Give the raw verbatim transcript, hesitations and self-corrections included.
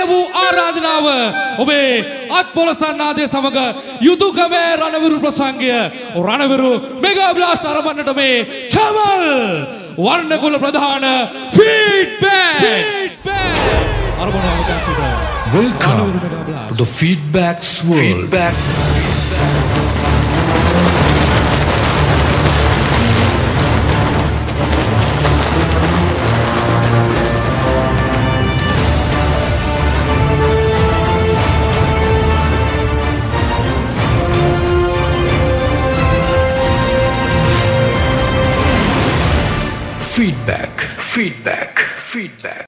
ගෞරවනීය වූ ආරාධනාව ඔබේ අත්පොලසන්නාදයේ සමග යුතුයකමේ රණවිරු ප්‍රසංගය රණවිරු මෙගා බ්ලාස්ට් ආරම්භන්නට මේ චමල් වර්ණකුල ප්‍රධාන feedback Welcome to the Feedback's World. Feedback. Feedback. Feedback. Feedback.